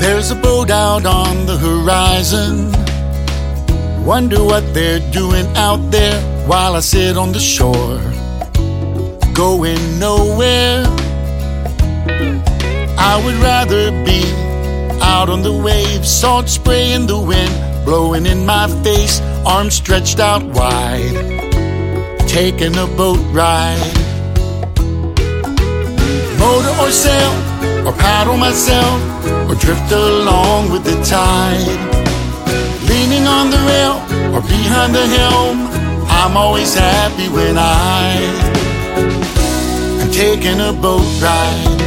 There's a boat out on the horizon. Wonder what they're doing out there while I sit on the shore, going nowhere. I would rather be out on the waves, salt spray in the wind blowing in my face, arms stretched out wide, taking a boat ride. Motor or sail, or paddle myself, or drift along with the tide. Leaning on the rail, or behind the helm, I'm always happy when I'm taking a boat ride.